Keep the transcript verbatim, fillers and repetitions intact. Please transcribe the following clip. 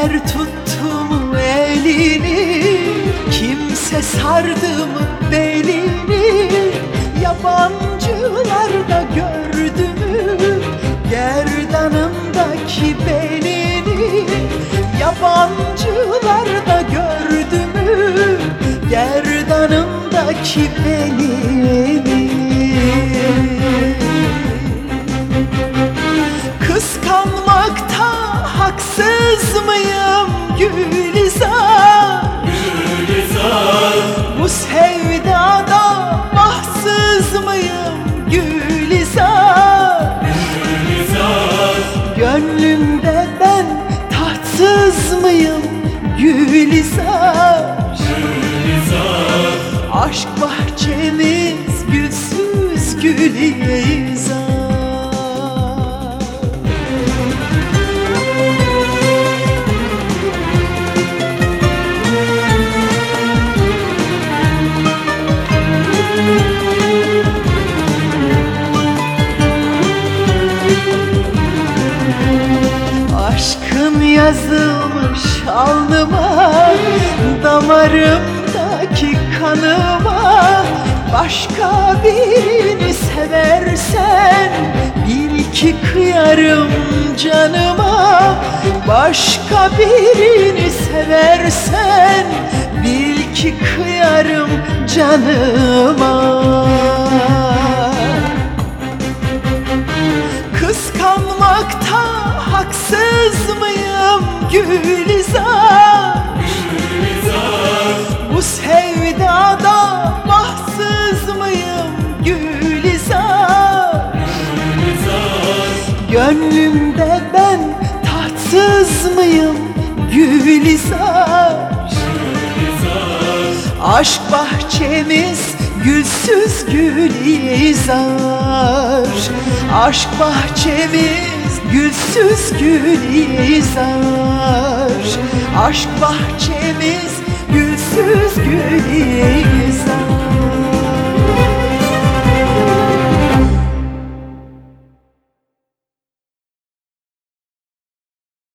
Kimseler tuttu mu elini, kimse sardı mı belini? Yabancılar da gördü mü gerdanımdaki belini? Yabancılar da gördü mü gerdanımdaki belini? Kıskanmakta haksız mıyım Gülizar? Gülizar, Bu sevdada bahtsız mıyım Gülizar? Gülizar, Gönlümde ben tahtsız mıyım Gülizar? Gülizar, Aşk bahçemiz gülsüz Gülizar. Aşkın yazılmış alnıma, damarımdaki kanıma. Başka birini seversen bil ki kıyarım canıma. Başka birini seversen bil ki kıyarım canıma. Kıskanmakta haksız mıyım Gülizar? Gülizar, Bu sevdada bahtsız mıyım Gülizar? Gülizar, Gönlümde ben tahtsız mıyım Gülizar? Gülizar, Aşk bahçemiz gülsüz Gülizar. Aşk bahçemiz gülsüz Gülizar. Aşk bahçemiz gülsüz Gülizar.